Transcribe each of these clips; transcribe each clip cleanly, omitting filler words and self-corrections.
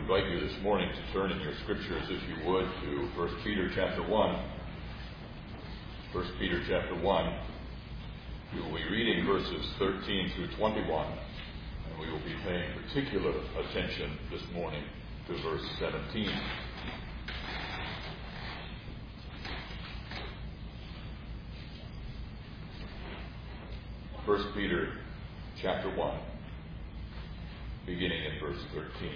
invite you this morning to turn in your scriptures, if you would, to 1 Peter chapter 1. 1 Peter chapter 1. We will be reading verses 13 through 21, and we will be paying particular attention this morning to verse 17. First Peter chapter 1, beginning in verse 13.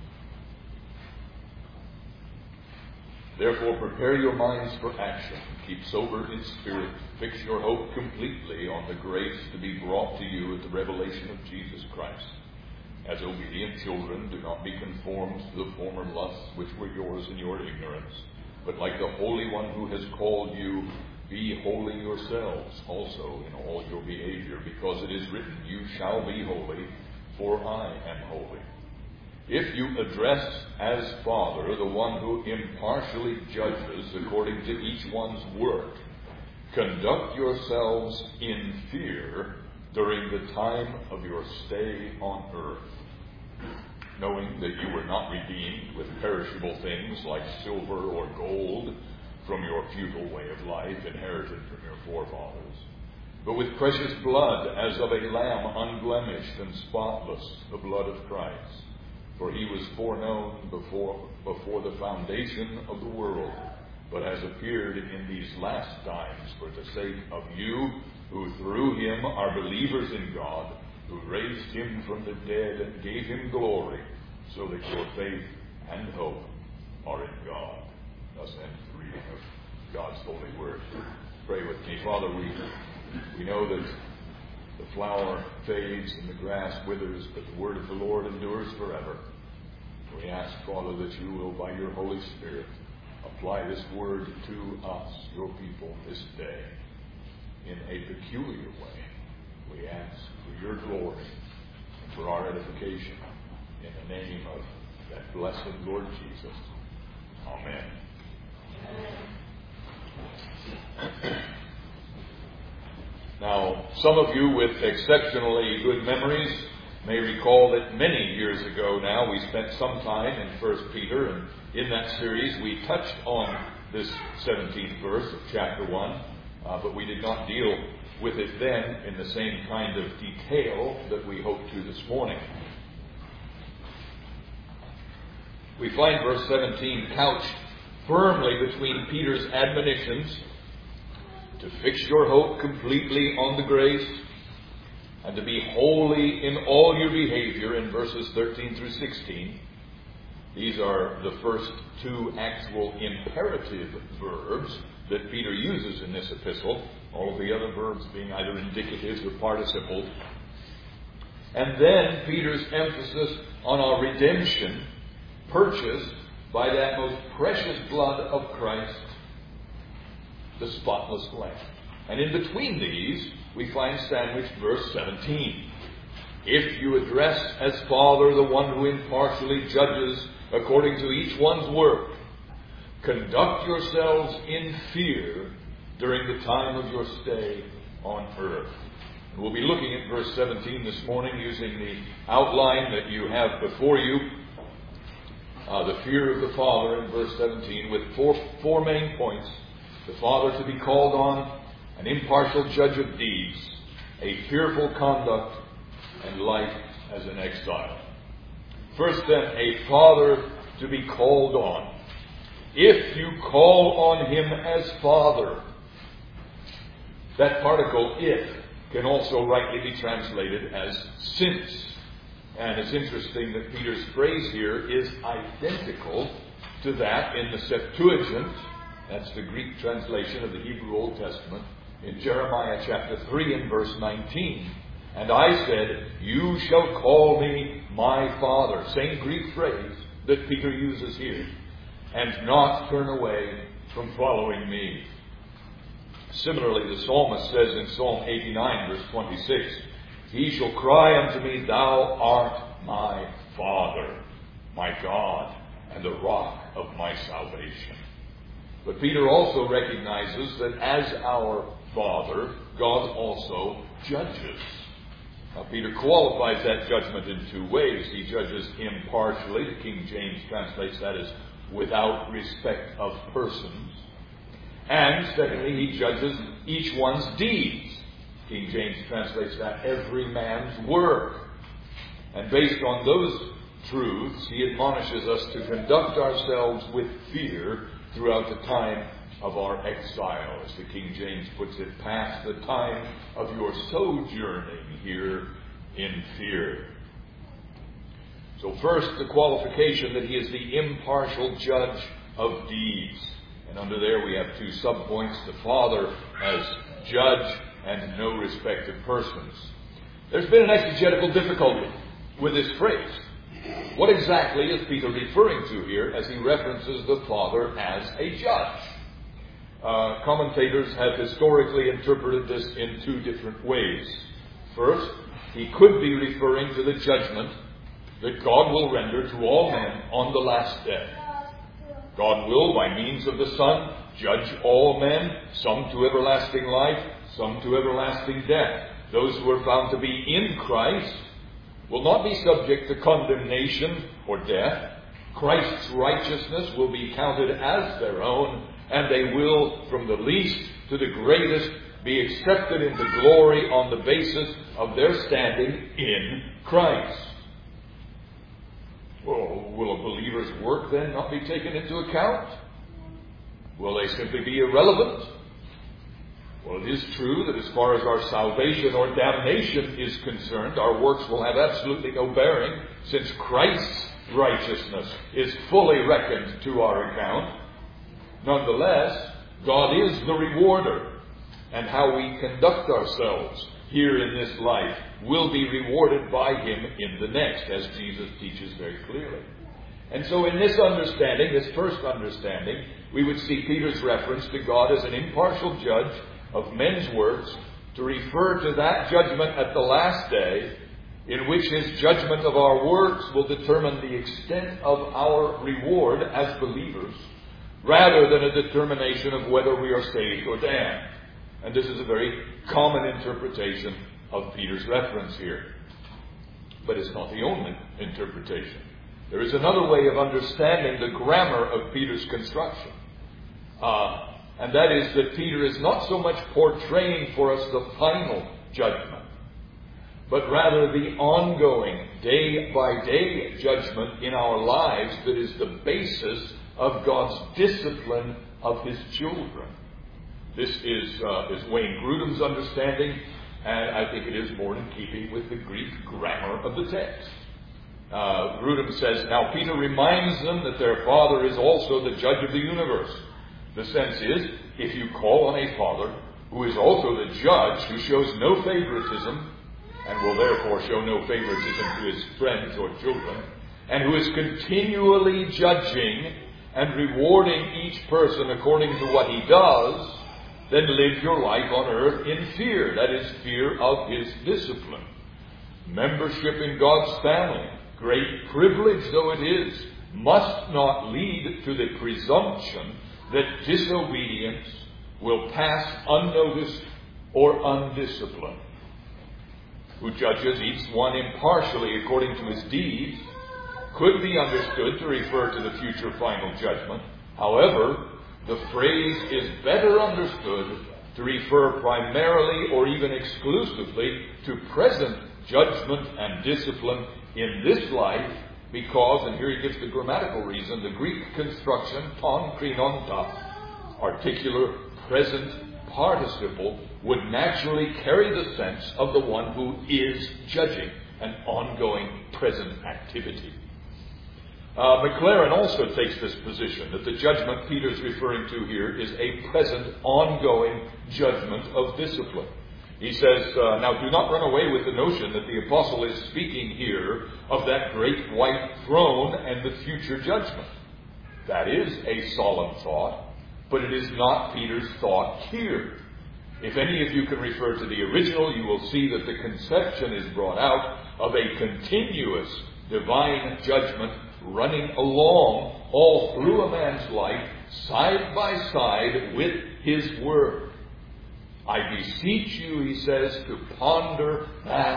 Therefore prepare your minds for action. Keep sober in spirit. Fix your hope completely on the grace to be brought to you at the revelation of Jesus Christ. As obedient children, do not be conformed to the former lusts which were yours in your ignorance, but like the Holy One who has called you, be holy yourselves also in all your behavior, because it is written, you shall be holy, for I am holy. If you address as Father the one who impartially judges according to each one's work, conduct yourselves in fear during the time of your stay on earth, knowing that you were not redeemed with perishable things like silver or gold from your futile way of life inherited from your forefathers, but with precious blood as of a lamb unblemished and spotless, the blood of Christ. For he was foreknown before the foundation of the world, but has appeared in these last times for the sake of you, who through him are believers in God, who raised him from the dead and gave him glory, so that your faith and hope are in God. Thus ends the reading of God's holy word. Pray with me. Father, we know that the flower fades and the grass withers, but the word of the Lord endures forever. We ask, Father, that you will, by your Holy Spirit, apply this word to us, your people, this day, in a peculiar way. We ask for your glory and for our edification, in the name of that blessed Lord Jesus. Amen. Now, some of you with exceptionally good memories may recall that many years ago now we spent some time in 1 Peter, and in that series we touched on this 17th verse of chapter 1, but we did not deal with it then in the same kind of detail that we hope to this morning. We find verse 17 couched firmly between Peter's admonitions to fix your hope completely on the grace and to be holy in all your behavior in verses 13 through 16. These are the first two actual imperative verbs that Peter uses in this epistle, all of the other verbs being either indicatives or participles. And then Peter's emphasis on our redemption, purchased by that most precious blood of Christ, the spotless Lamb. And in between these, we find sandwiched verse 17. If you address as Father the one who impartially judges according to each one's work, conduct yourselves in fear during the time of your stay on earth. And we'll be looking at verse 17 this morning using the outline that you have before you. The fear of the Father in verse 17 with four main points. The Father to be called on, an impartial judge of deeds, a fearful conduct, and life as an exile. First then, a Father to be called on. If you call on him as Father, that particle if can also rightly be translated as since. And it's interesting that Peter's phrase here is identical to that in the Septuagint. That's the Greek translation of the Hebrew Old Testament in Jeremiah chapter 3 and verse 19. And I said, you shall call me my Father. Same Greek phrase that Peter uses here. And not turn away from following me. Similarly, the psalmist says in Psalm 89 verse 26, he shall cry unto me, thou art my Father, my God, and the rock of my salvation. But Peter also recognizes that as our Father, God also judges. Now, Peter qualifies that judgment in two ways. He judges impartially. The King James translates that as without respect of persons. And secondly, he judges each one's deeds. King James translates that every man's work. And based on those truths, he admonishes us to conduct ourselves with fear throughout the time of our exile. As the King James puts it, past the time of your sojourning here in fear. So first, the qualification that he is the impartial judge of deeds. And under there we have two subpoints, the Father as judge and no respect of persons. There's been an exegetical difficulty with this phrase. What exactly is Peter referring to here as he references the Father as a judge? Commentators have historically interpreted this in two different ways. First, he could be referring to the judgment that God will render to all men on the last day. God will, by means of the Son, judge all men, some to everlasting life, some to everlasting death. Those who are found to be in Christ will not be subject to condemnation or death. Christ's righteousness will be counted as their own, and they will, from the least to the greatest, be accepted into glory on the basis of their standing in Christ. Well, will a believer's work then not be taken into account? Will they simply be irrelevant? Well, it is true that as far as our salvation or damnation is concerned, our works will have absolutely no bearing, since Christ's righteousness is fully reckoned to our account. Nonetheless, God is the rewarder, and how we conduct ourselves here in this life will be rewarded by Him in the next, as Jesus teaches very clearly. And so in this understanding, this first understanding, we would see Peter's reference to God as an impartial judge of men's works to refer to that judgment at the last day, in which His judgment of our works will determine the extent of our reward as believers, rather than a determination of whether we are saved or damned. And this is a very common interpretation of Peter's reference here. But it's not the only interpretation. There is another way of understanding the grammar of Peter's construction. And that is that Peter is not so much portraying for us the final judgment, but rather the ongoing, day-by-day judgment in our lives that is the basis of God's discipline of His children. This is Wayne Grudem's understanding, and I think it is more in keeping with the Greek grammar of the text. Grudem says, now Peter reminds them that their Father is also the judge of the universe. The sense is, if you call on a Father who is also the judge, who shows no favoritism, and will therefore show no favoritism to His friends or children, and who is continually judging and rewarding each person according to what he does, then live your life on earth in fear. That is, fear of His discipline. Membership in God's family, great privilege though it is, must not lead to the presumption that disobedience will pass unnoticed or undisciplined. Who judges each one impartially according to his deeds could be understood to refer to the future final judgment. However, the phrase is better understood to refer primarily or even exclusively to present judgment and discipline in this life, because, and here he gives the grammatical reason, the Greek construction, ton krinonta, articular present participle, would naturally carry the sense of the one who is judging, an ongoing present activity. McLaren also takes this position, that the judgment Peter's referring to here is a present, ongoing judgment of discipline. He says, now do not run away with the notion that the apostle is speaking here of that great white throne and the future judgment. That is a solemn thought, but it is not Peter's thought here. If any of you can refer to the original, you will see that the conception is brought out of a continuous divine judgment running along all through a man's life, side by side with his word. I beseech you, he says, to ponder that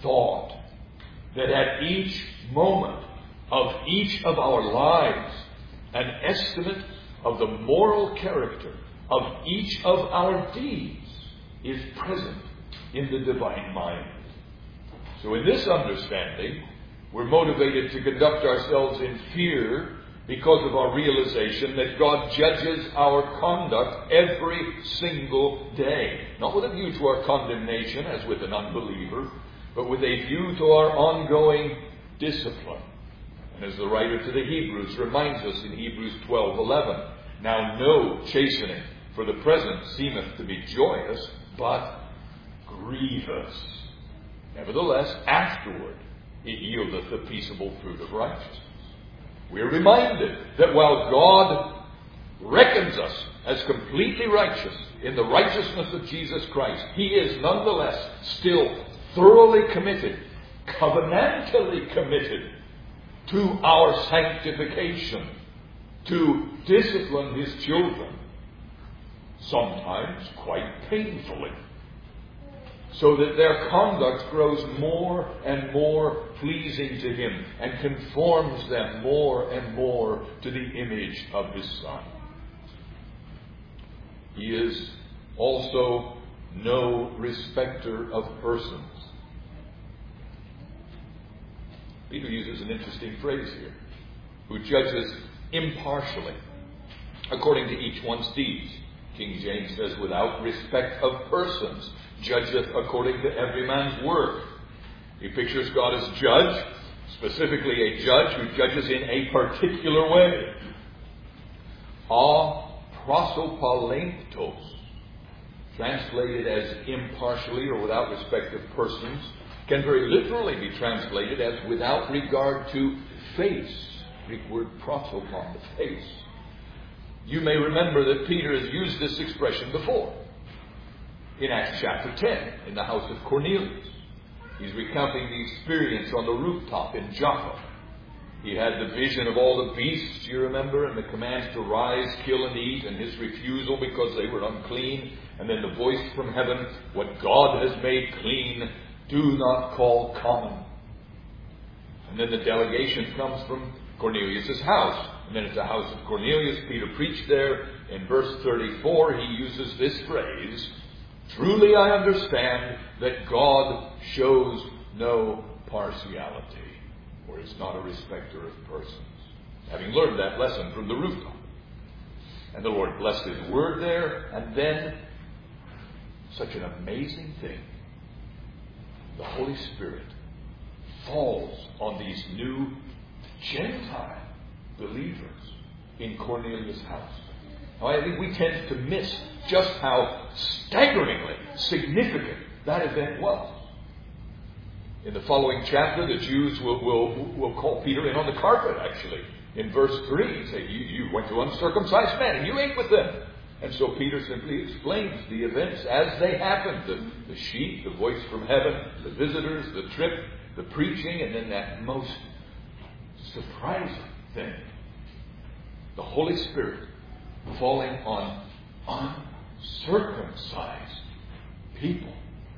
thought that at each moment of each of our lives, an estimate of the moral character of each of our deeds is present in the divine mind. So in this understanding, we're motivated to conduct ourselves in fear because of our realization that God judges our conduct every single day. Not with a view to our condemnation, as with an unbeliever, but with a view to our ongoing discipline. And as the writer to the Hebrews reminds us in Hebrews 12:11, now no chastening for the present seemeth to be joyous, but grievous. Nevertheless, afterward it yieldeth the peaceable fruit of righteousness. We are reminded that while God reckons us as completely righteous in the righteousness of Jesus Christ, He is nonetheless still thoroughly committed, covenantally committed to our sanctification, to discipline His children, sometimes quite painfully, so that their conduct grows more and more pleasing to Him and conforms them more and more to the image of His Son. He is also no respecter of persons. Peter uses an interesting phrase here, who judges impartially according to each one's deeds. King James says, without respect of persons, judgeth according to every man's work. He pictures God as judge, specifically a judge who judges in a particular way. A prosopalentos, translated as impartially or without respect of persons, can very literally be translated as without regard to face. Greek word prosopon, the face. You may remember that Peter has used this expression before. In Acts chapter 10, in the house of Cornelius. He's recounting the experience on the rooftop in Joppa. He had the vision of all the beasts, you remember, and the commands to rise, kill, and eat, and his refusal because they were unclean. And then the voice from heaven, what God has made clean, do not call common. And then the delegation comes from Cornelius' house. And then at the house of Cornelius, Peter preached there. In verse 34, he uses this phrase, truly I understand that God shows no partiality, or is not a respecter of persons. Having learned that lesson from the rooftop. And the Lord blessed His word there, and then such an amazing thing. The Holy Spirit falls on these new Gentile believers in Cornelius' house. Now, I think we tend to miss just how staggeringly significant that event was. In the following chapter, the Jews will call Peter in on the carpet, actually. In verse 3, say, you went to uncircumcised men and you ate with them. And so Peter simply explains the events as they happened. The sheep, the voice from heaven, the visitors, the trip, the preaching, and then that most surprising thing. The Holy Spirit falling on uncircumcised people.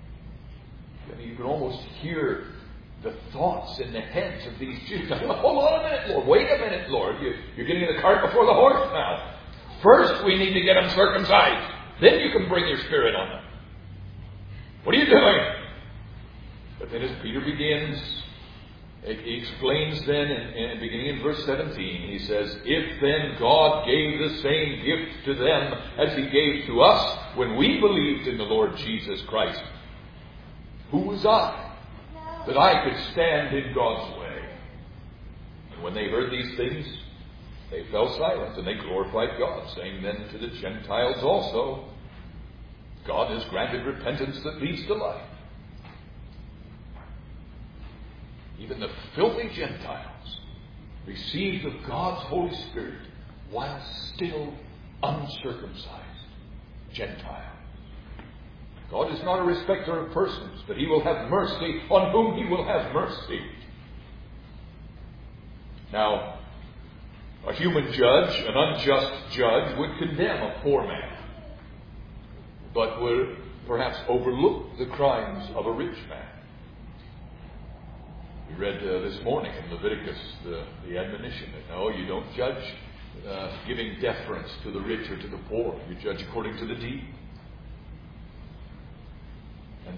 I mean, you can almost hear the thoughts in the heads of these Jews. Hold on a minute, Lord. Wait a minute, Lord. You're getting the cart before the horse now. First, we need to get them circumcised. Then you can bring your Spirit on them. What are you doing? But then as Peter begins, he explains then, beginning in verse 17, he says, if then God gave the same gift to them as He gave to us when we believed in the Lord Jesus Christ, who was I that I could stand in God's way? And when they heard these things, they fell silent and they glorified God, saying then to the Gentiles also, God has granted repentance that leads to life. Even the filthy Gentiles received of God's Holy Spirit while still uncircumcised Gentiles. God is not a respecter of persons, but He will have mercy on whom He will have mercy. Now, a human judge, an unjust judge, would condemn a poor man, but would perhaps overlook the crimes of a rich man. We read this morning in Leviticus the admonition that no, you don't judge giving deference to the rich or to the poor. You judge according to the deed. And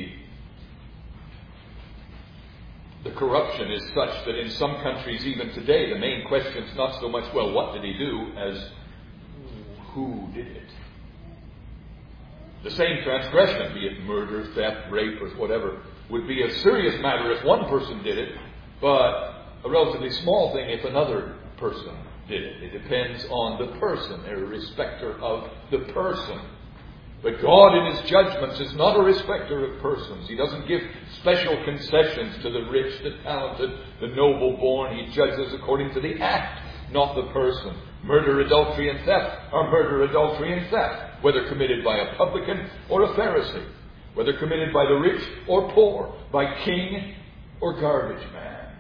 the corruption is such that in some countries even today the main question is not so much, well, what did he do, as who did it? The same transgression, be it murder, theft, rape, or whatever, would be a serious matter if one person did it, but a relatively small thing if another person did it. It depends on the person. They're a respecter of the person. But God in His judgments is not a respecter of persons. He doesn't give special concessions to the rich, the talented, the noble-born. He judges according to the act, not the person. Murder, adultery, and theft are murder, adultery, and theft, whether committed by a publican or a Pharisee, whether committed by the rich or poor, by king or garbage man.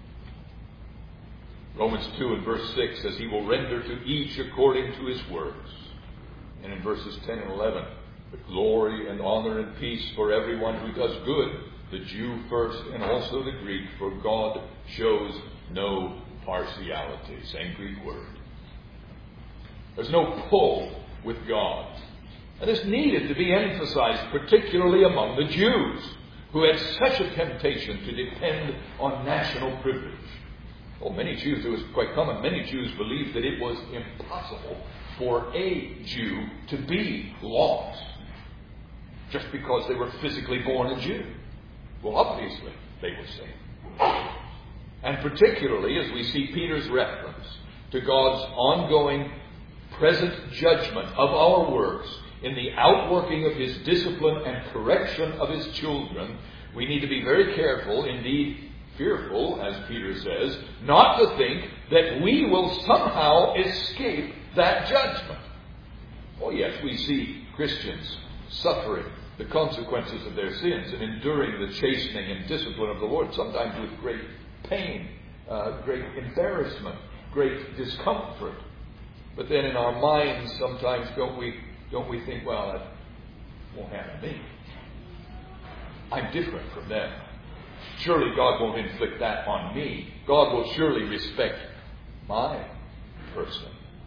Romans 2 and verse 6 says, He will render to each according to his works. And in verses 10 and 11, but glory and honor and peace for everyone who does good, the Jew first and also the Greek, for God shows no partiality. Same Greek word. There's no pull with God. And this needed to be emphasized, particularly among the Jews, who had such a temptation to depend on national privilege. Well, many Jews, it was quite common, many Jews believed that it was impossible for a Jew to be lost just because they were physically born a Jew. Well, obviously, they were saved. And particularly as we see Peter's reference to God's ongoing present judgment of our works in the outworking of His discipline and correction of His children, we need to be very careful, indeed fearful, as Peter says, not to think that we will somehow escape that judgment. Oh yes, we see Christians suffering the consequences of their sins and enduring the chastening and discipline of the Lord, sometimes with great pain, great embarrassment, great discomfort. But then in our minds, sometimes don't we think, well, that won't happen to me. I'm different from them. Surely God won't inflict that on me. God will surely respect my person.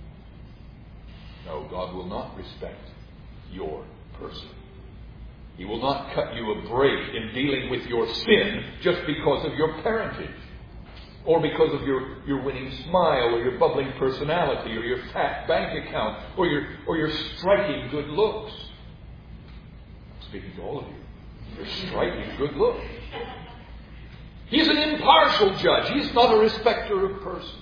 No, God will not respect your person. He will not cut you a break in dealing with your sin just because of your parentage, or because of your winning smile, or your bubbling personality, or your fat bank account, or your striking good looks. I'm speaking to all of you. Your striking good looks. He's an impartial judge. He's not a respecter of persons.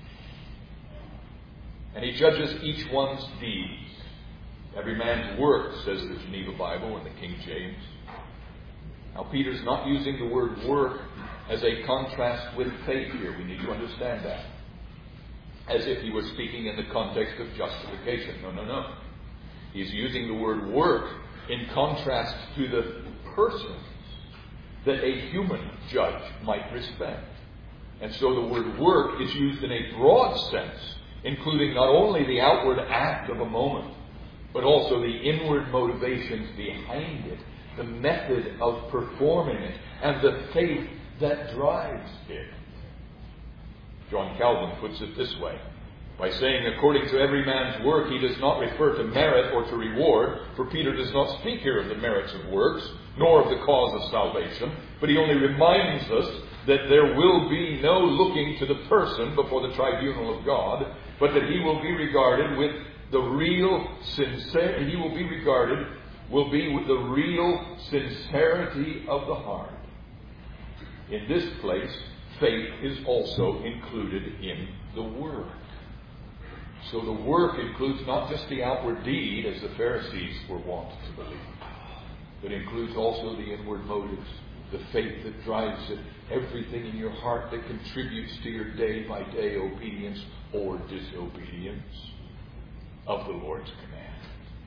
And He judges each one's deeds. Every man's work, says the Geneva Bible and the King James. Now, Peter's not using the word work as a contrast with faith here. We need to understand that. As if he were speaking in the context of justification. No. He's using the word work in contrast to the person that a human judge might respect. And so the word work is used in a broad sense, including not only the outward act of a moment, but also the inward motivations behind it, the method of performing it, and the faith that drives it. John Calvin puts it this way, by saying, according to every man's work, he does not refer to merit or to reward, for Peter does not speak here of the merits of works, nor of the cause of salvation, but he only reminds us that there will be no looking to the person before the tribunal of God, but that he will be regarded with the real sincerity, will be with the real sincerity of the heart. In this place, faith is also included in the work. So the work includes not just the outward deed, as the Pharisees were wont to believe, but includes also the inward motives, the faith that drives it, everything in your heart that contributes to your day-by-day obedience or disobedience of the Lord's command.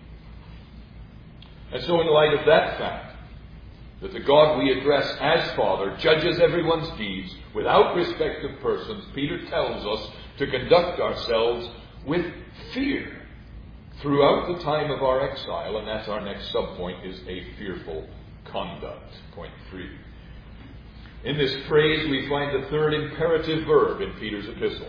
And so in light of that fact, that the God we address as Father judges everyone's deeds without respect of persons, Peter tells us to conduct ourselves with fear throughout the time of our exile, and that's our next subpoint, is a fearful conduct. Point 3. In this phrase we find the third imperative verb in Peter's epistle.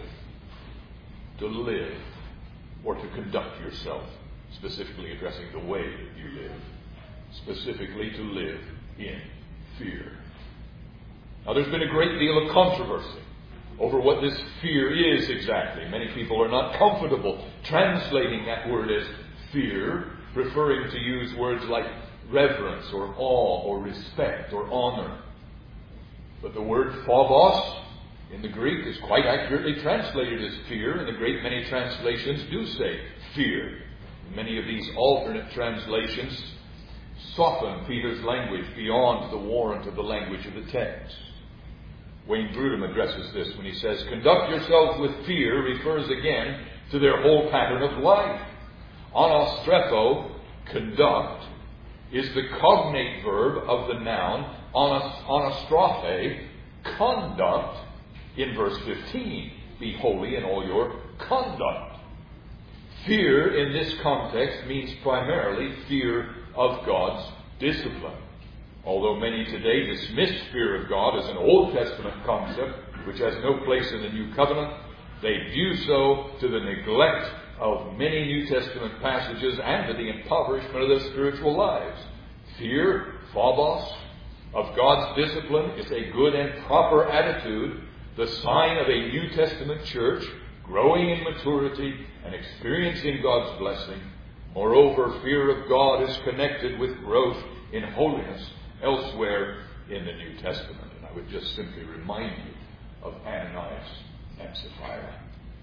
To live, or to conduct yourself, specifically addressing the way that you live. Specifically to live in fear. Now there's been a great deal of controversy over what this fear is exactly. Many people are not comfortable translating that word as fear, preferring to use words like reverence or awe or respect or honor. But the word phobos in the Greek is quite accurately translated as fear, and a great many translations do say fear. Many of these alternate translations soften Peter's language beyond the warrant of the language of the text. Wayne Grudem addresses this when he says, conduct yourselves with fear refers again to their whole pattern of life. Anastrepho, conduct, is the cognate verb of the noun anastrophe, conduct, in verse 15. Be holy in all your conduct. Fear in this context means primarily fear of God's discipline. Although many today dismiss fear of God as an Old Testament concept which has no place in the New Covenant, they do so to the neglect of many New Testament passages and to the impoverishment of their spiritual lives. Fear, phobos, of God's discipline is a good and proper attitude, the sign of a New Testament church growing in maturity and experiencing God's blessing. Moreover, fear of God is connected with growth in holiness elsewhere in the New Testament. And I would just simply remind you of Ananias and Sapphira.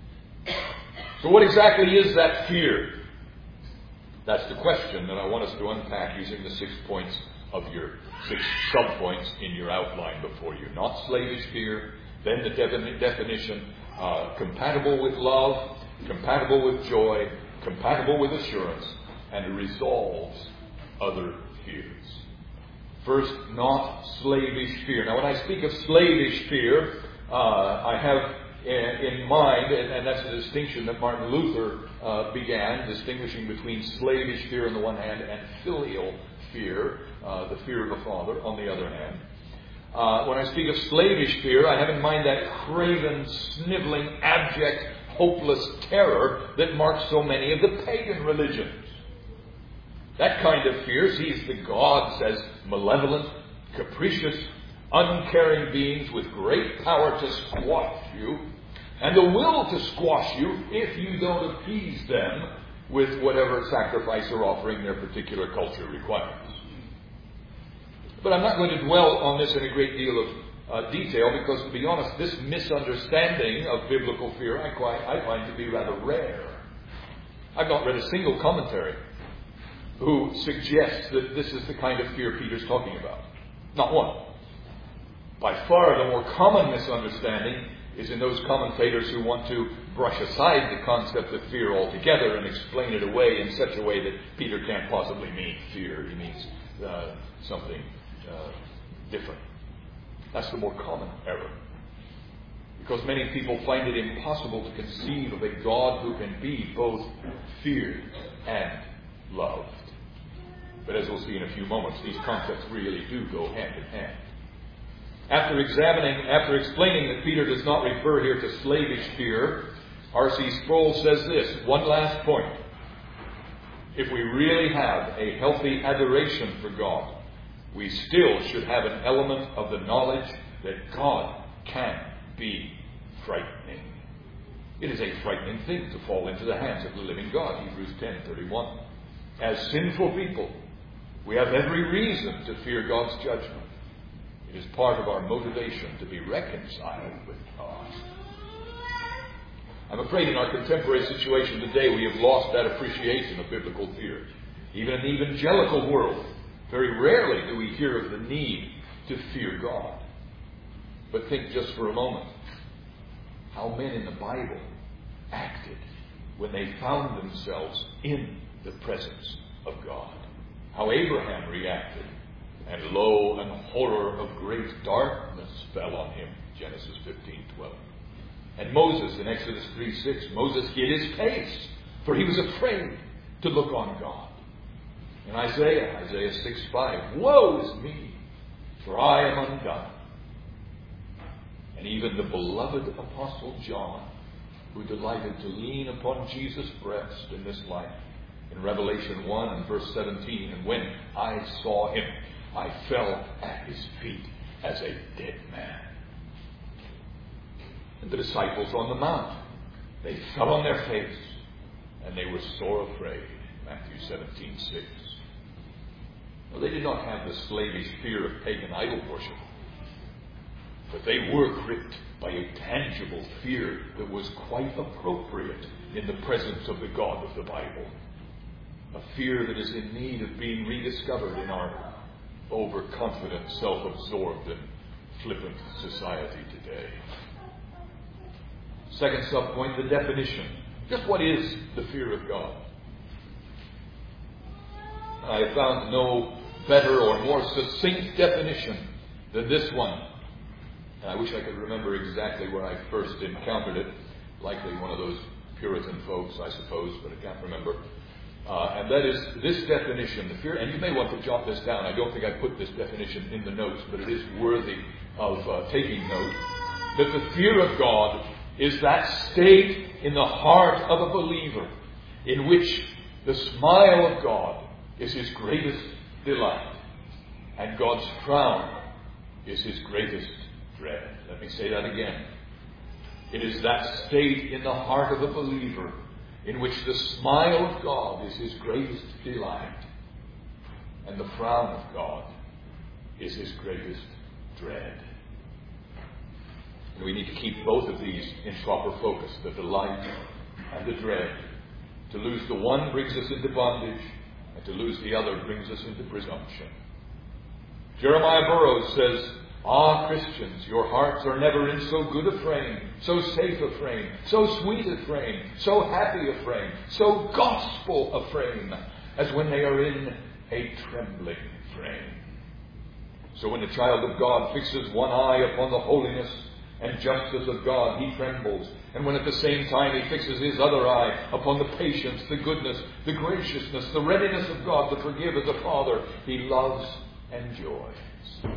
So what exactly is that fear? That's the question that I want us to unpack using the 6 points of your 6 sub-points in your outline before you. Not slavish fear, then the definition, compatible with love, compatible with joy, compatible with assurance, and resolves other fears. First, not slavish fear. Now, when I speak of slavish fear, I have in mind, and that's a distinction that Martin Luther began, distinguishing between slavish fear on the one hand and filial fear, the fear of the Father, on the other hand. When I speak of slavish fear, I have in mind that craven, sniveling, abject, hopeless terror that marks so many of the pagan religions. That kind of fear sees the gods as malevolent, capricious, uncaring beings with great power to squash you, and the will to squash you if you don't appease them with whatever sacrifice or offering their particular culture requires. But I'm not going to dwell on this in a great deal of detail, because, to be honest, this misunderstanding of biblical fear I find to be rather rare. I've not read a single commentary who suggests that this is the kind of fear Peter's talking about. Not one. By far the more common misunderstanding is in those commentators who want to brush aside the concept of fear altogether and explain it away in such a way that Peter can't possibly mean fear. He means something different. That's the more common error. Because many people find it impossible to conceive of a God who can be both feared and loved. But as we'll see in a few moments, these concepts really do go hand in hand. After explaining that Peter does not refer here to slavish fear, R.C. Sproul says this, one last point. If we really have a healthy adoration for God, we still should have an element of the knowledge that God can be frightening. It is a frightening thing to fall into the hands of the living God, Hebrews 10:31. As sinful people, we have every reason to fear God's judgment. It is part of our motivation to be reconciled with God. I'm afraid in our contemporary situation today we have lost that appreciation of biblical fear. Even in the evangelical world, very rarely do we hear of the need to fear God. But think just for a moment how men in the Bible acted when they found themselves in the presence of God. How Abraham reacted. And lo, an horror of great darkness fell on him. Genesis 15:12. And Moses in Exodus 3:6, Moses hid his face, for he was afraid to look on God. In Isaiah 6:5, woe is me, for I am undone. And even the beloved Apostle John, who delighted to lean upon Jesus' breast in this life, in Revelation 1 and verse 17, and when I saw him, I fell at his feet as a dead man. And the disciples on the mount, they fell on their face, and they were sore afraid. Matthew 17:6. Well, they did not have the slavish fear of pagan idol worship, but they were gripped by a tangible fear that was quite appropriate in the presence of the God of the Bible. A fear that is in need of being rediscovered in our overconfident, self-absorbed, and flippant society today. Second sub-point, the definition. Just what is the fear of God? I have found no better or more succinct definition than this one. And I wish I could remember exactly where I first encountered it. Likely one of those Puritan folks, I suppose, but I can't remember. And that is this definition, the fear, and you may want to jot this down. I don't think I put this definition in the notes, but it is worthy of taking note. That the fear of God is that state in the heart of a believer in which the smile of God is his greatest delight, and God's frown is his greatest dread. Let me say that again. It is that state in the heart of a believer in which the smile of God is his greatest delight, and the frown of God is his greatest dread. And we need to keep both of these in proper focus, the delight and the dread. To lose the one brings us into bondage, and to lose the other brings us into presumption. Jeremiah Burroughs says, "Ah, Christians, your hearts are never in so good a frame, so safe a frame, so sweet a frame, so happy a frame, so gospel a frame, as when they are in a trembling frame." So when the child of God fixes one eye upon the holiness and justice of God, he trembles. And when at the same time he fixes his other eye upon the patience, the goodness, the graciousness, the readiness of God to forgive as a Father, he loves and joys.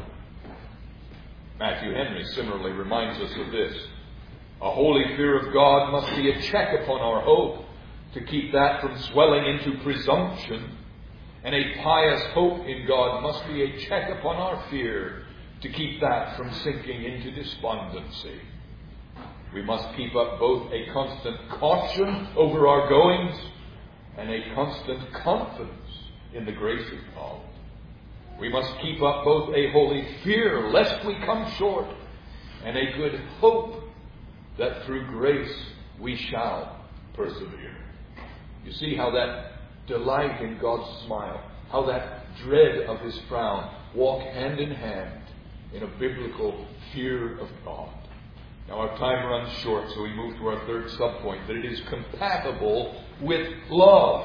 Matthew Henry similarly reminds us of this. A holy fear of God must be a check upon our hope to keep that from swelling into presumption, and a pious hope in God must be a check upon our fear to keep that from sinking into despondency. We must keep up both a constant caution over our goings and a constant confidence in the grace of God. We must keep up both a holy fear lest we come short and a good hope that through grace we shall persevere. You see how that delight in God's smile, how that dread of his frown walk hand in hand in a biblical fear of God. Now our time runs short, so we move to our third subpoint, that it is compatible with love.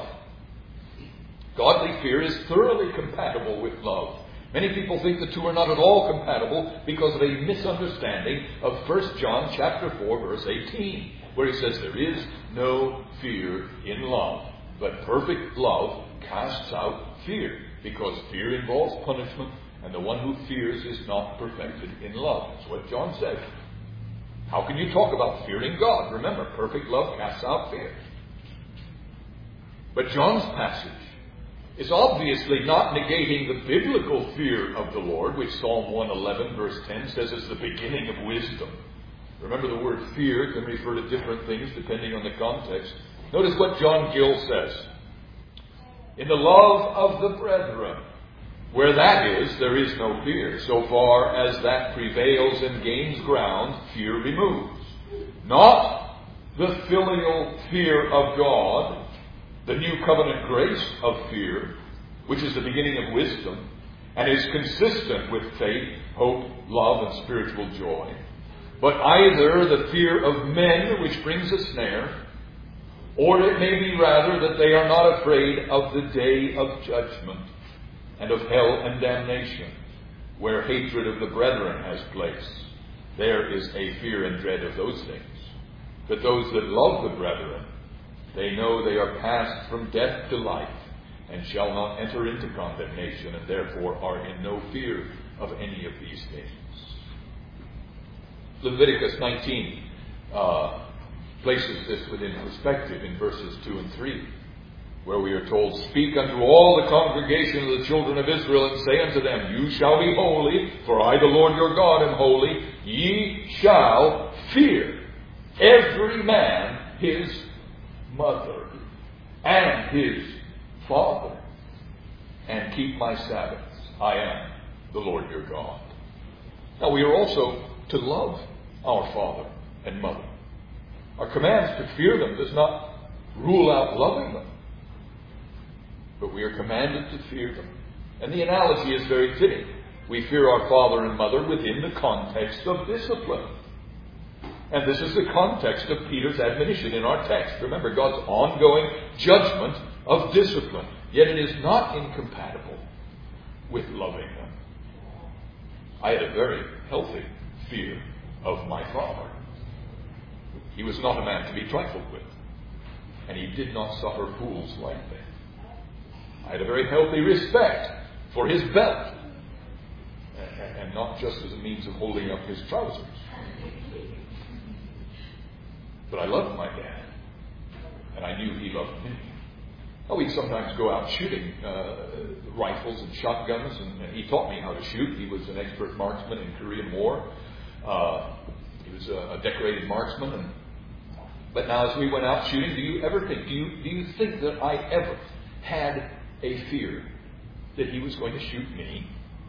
Godly fear is thoroughly compatible with love. Many people think the two are not at all compatible because of a misunderstanding of 1 John chapter 4, verse 18, where he says there is no fear in love, but perfect love casts out fear, because fear involves punishment, and the one who fears is not perfected in love. That's what John said. How can you talk about fearing God? Remember, perfect love casts out fear. But John's passage is obviously not negating the biblical fear of the Lord, which Psalm 111 verse 10 says is the beginning of wisdom. Remember, the word fear can refer to different things depending on the context. Notice what John Gill says. In the love of the brethren, where that is, there is no fear. So far as that prevails and gains ground, fear removes. Not the filial fear of God, the new covenant grace of fear, which is the beginning of wisdom, and is consistent with faith, hope, love, and spiritual joy. But either the fear of men, which brings a snare, or it may be rather that they are not afraid of the day of judgment, and of hell and damnation, where hatred of the brethren has place. There is a fear and dread of those things. But those that love the brethren, they know they are passed from death to life, and shall not enter into condemnation, and therefore are in no fear of any of these things. Leviticus 19 places this within perspective in verses 2 and 3, where we are told, "Speak unto all the congregation of the children of Israel, and say unto them, You shall be holy, for I, the Lord your God, am holy. Ye shall fear every man his mother and his father, and keep my Sabbaths. I am the Lord your God." Now we are also to love our father and mother. Our commands to fear them does not rule out loving them, but we are commanded to fear them. And the analogy is very fitting. We fear our father and mother within the context of discipline. And this is the context of Peter's admonition in our text. Remember, God's ongoing judgment of discipline. Yet it is not incompatible with loving them. I had a very healthy fear of my father. He was not a man to be trifled with, and he did not suffer fools lightly. I had a very healthy respect for his belt, and not just as a means of holding up his trousers. But I loved my dad, and I knew he loved me. Oh, we'd sometimes go out shooting rifles and shotguns, and he taught me how to shoot. He was an expert marksman in Korean War. He was a decorated marksman. But now, as we went out shooting, do you ever think? Do you think that I ever had a fear that he was going to shoot me?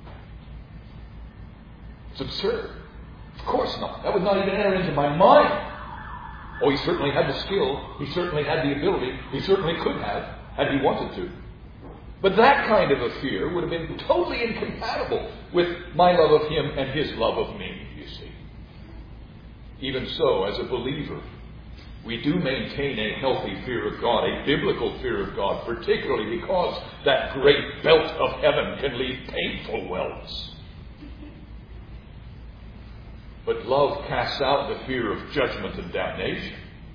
It's absurd. Of course not. That would not even enter into my mind. Oh, he certainly had the skill. He certainly had the ability. He certainly could have, had he wanted to. But that kind of a fear would have been totally incompatible with my love of him and his love of me, you see. Even so, as a believer, we do maintain a healthy fear of God, a biblical fear of God, particularly because that great belt of heaven can leave painful welts. But love casts out the fear of judgment and damnation.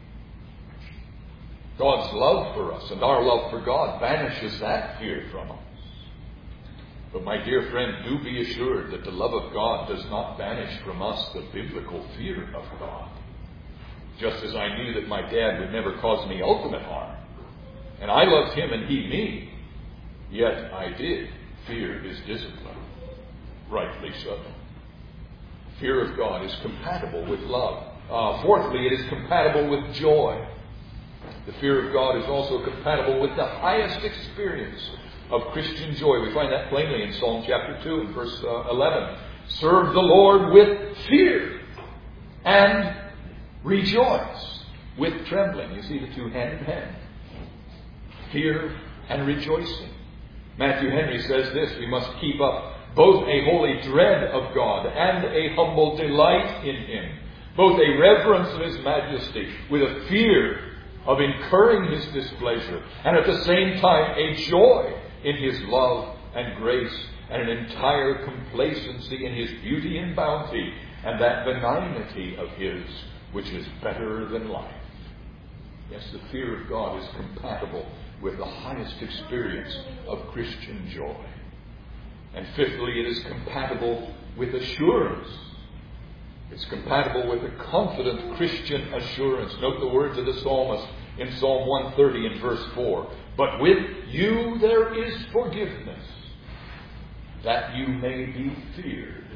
God's love for us and our love for God banishes that fear from us. But my dear friend, do be assured that the love of God does not banish from us the biblical fear of God. Just as I knew that my dad would never cause me ultimate harm, and I loved him and he me, yet I did fear his discipline. Rightly so. Fear of God is compatible with love. Fourthly, it is compatible with joy. The fear of God is also compatible with the highest experience of Christian joy. We find that plainly in Psalm chapter 2 and verse 11. Serve the Lord with fear and rejoice with trembling. You see the two hand in hand. Fear and rejoicing. Matthew Henry says this: we must keep up both a holy dread of God and a humble delight in him, both a reverence of his majesty with a fear of incurring his displeasure, and at the same time a joy in his love and grace, and an entire complacency in his beauty and bounty, and that benignity of his which is better than life. Yes, the fear of God is compatible with the highest experience of Christian joy. And fifthly, it is compatible with assurance. It's compatible with a confident Christian assurance. Note the words of the psalmist in Psalm 130 and verse 4. But with you there is forgiveness, that you may be feared.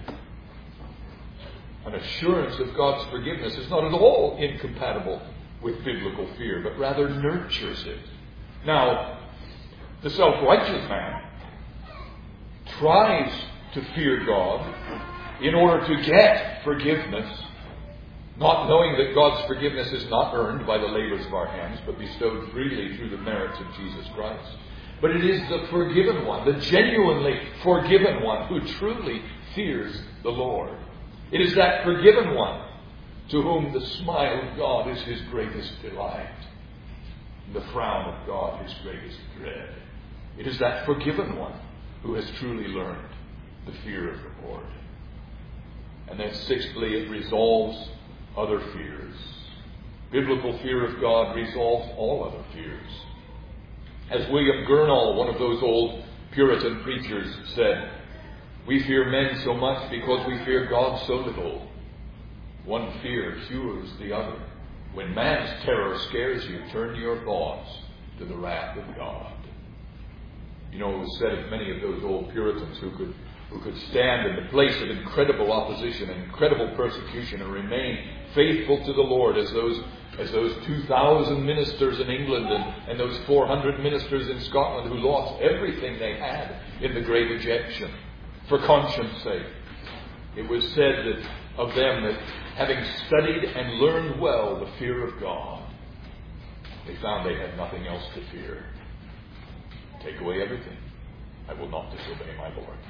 An assurance of God's forgiveness is not at all incompatible with biblical fear, but rather nurtures it. Now, the self-righteous man tries to fear God in order to get forgiveness, not knowing that God's forgiveness is not earned by the labors of our hands, but bestowed freely through the merits of Jesus Christ. But it is the forgiven one, the genuinely forgiven one, who truly fears the Lord. It is that forgiven one to whom the smile of God is his greatest delight, and the frown of God his greatest dread. It is that forgiven one who has truly learned the fear of the Lord. And then sixthly, it resolves other fears. Biblical fear of God resolves all other fears. As William Gurnall, one of those old Puritan preachers, said, "We fear men so much because we fear God so little. One fear cures the other. When man's terror scares you, turn your thoughts to the wrath of God. You know, it was said of many of those old Puritans who could stand in the place of incredible opposition and incredible persecution and remain faithful to the Lord, as those 2,000 ministers in England and those 400 ministers in Scotland who lost everything they had in the Great Ejection for conscience sake. It was said that of them that having studied and learned well the fear of God, they found they had nothing else to fear. Take away everything. I will not disobey my Lord.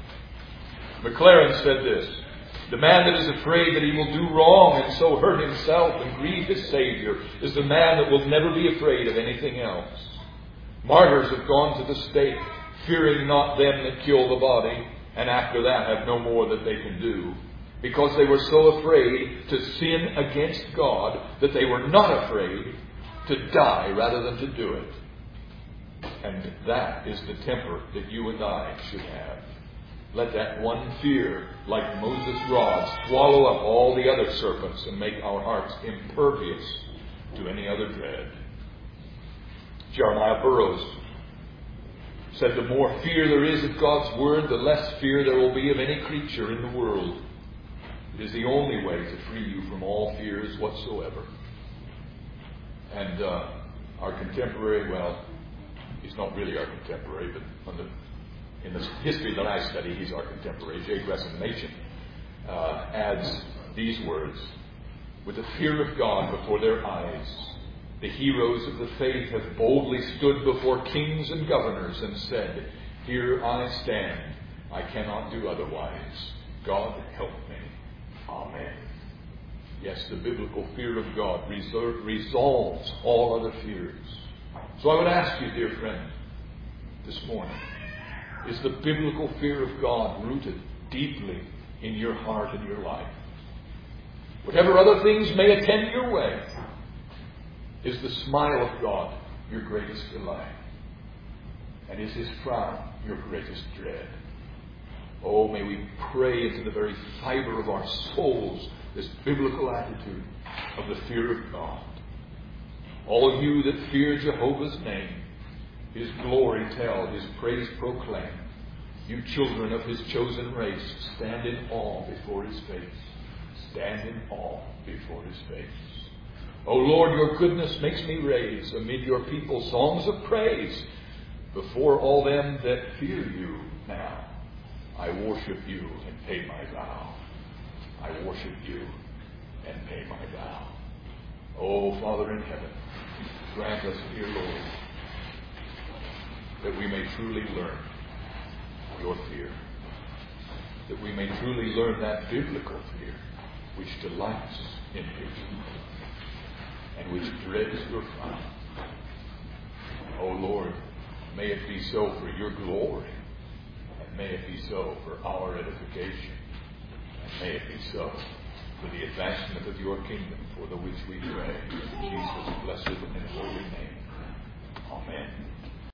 McLaren said this: the man that is afraid that he will do wrong and so hurt himself and grieve his Savior is the man that will never be afraid of anything else. Martyrs have gone to the stake, fearing not them that kill the body, and after that have no more that they can do, because they were so afraid to sin against God that they were not afraid to die rather than to do it. And that is the temper that you and I should have. Let that one fear, like Moses' rod, swallow up all the other serpents and make our hearts impervious to any other dread. Jeremiah Burroughs said, the more fear there is of God's Word, the less fear there will be of any creature in the world. It is the only way to free you from all fears whatsoever. And our contemporary, well, he's not really our contemporary, but in the history that I study, he's our contemporary. J. Gresham Machen adds these words: with the fear of God before their eyes, the heroes of the faith have boldly stood before kings and governors and said, here I stand, I cannot do otherwise. God help me. Amen. Yes, the biblical fear of God resolves all other fears. So I would ask you, dear friend, this morning, is the biblical fear of God rooted deeply in your heart and your life? Whatever other things may attend your way, is the smile of God your greatest delight? And is His frown your greatest dread? Oh, may we pray into the very fiber of our souls this biblical attitude of the fear of God. All of you that fear Jehovah's name, His glory tell, His praise proclaim. You children of His chosen race, stand in awe before His face. Stand in awe before His face. O Lord, your goodness makes me raise amid your people songs of praise. Before all them that fear you now, I worship you and pay my vow. I worship you and pay my vow. O Father in heaven, grant us, dear Lord, that we may truly learn your fear. That we may truly learn that biblical fear which delights in your kingdom and which dreads your frown. O Lord, may it be so for your glory, and may it be so for our edification, and may it be so for the advancement of your kingdom, for the which we pray in Jesus' blessed and holy name. Amen.